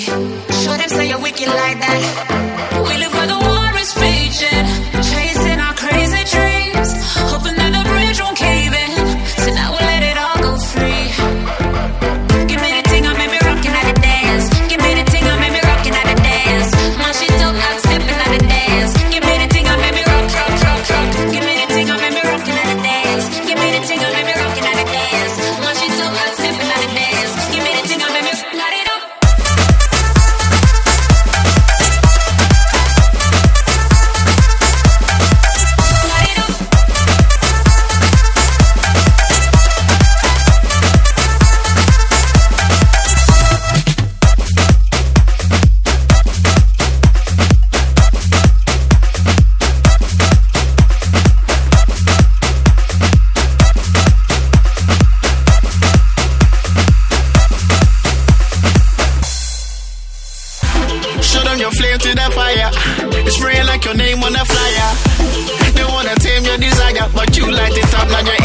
Show them say you're wicked like that. We live where the war is raging, chasing our crazy dreams, hoping that the bridge won't cave in. So now we'll let it all go free. Give me the thing, I made me rockin' at the dance. Give me the thing, I made me rockin' at the dance. Man, she dope, I'm stepping at the dance. Give me the thing, I made me rock, rock, rock, rock. Give me the thing, I made me rockin' at the dance. Give me the thing, I made me rockin' at the dance. Man, she dope, I'm stepping at the dance. Give me the thing, I made me light it up. Your name on a flyer. They wanna tame your desire, but you light it up, now you're